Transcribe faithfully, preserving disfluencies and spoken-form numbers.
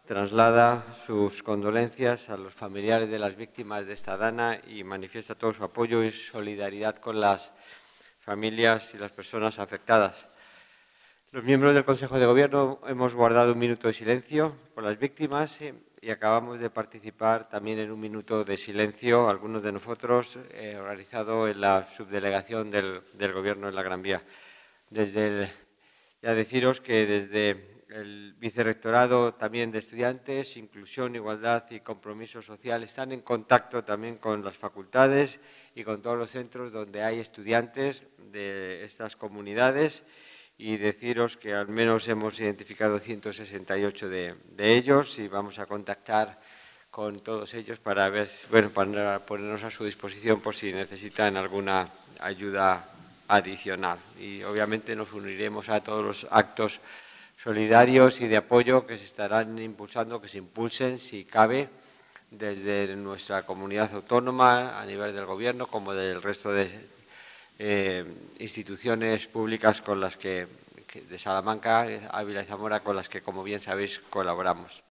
traslada sus condolencias a los familiares de las víctimas de esta dana y manifiesta todo su apoyo y solidaridad con las familias y las personas afectadas. Los miembros del Consejo de Gobierno hemos guardado un minuto de silencio por las víctimas y acabamos de participar también en un minuto de silencio, algunos de nosotros, eh, organizado en la subdelegación del, del Gobierno en la Gran Vía. Desde el, ya deciros que desde el Vicerrectorado también de Estudiantes, Inclusión, Igualdad y Compromiso Social están en contacto también con las facultades y con todos los centros donde hay estudiantes de estas comunidades, y deciros que al menos hemos identificado ciento sesenta y ocho de, de ellos y vamos a contactar con todos ellos para ver, bueno, para ponernos a su disposición por si necesitan alguna ayuda adicional. Y obviamente nos uniremos a todos los actos solidarios y de apoyo que se estarán impulsando, que se impulsen, si cabe, desde nuestra comunidad autónoma, a nivel del Gobierno, como del resto de eh, instituciones públicas con las que, de Salamanca, Ávila y Zamora, con las que, como bien sabéis, colaboramos.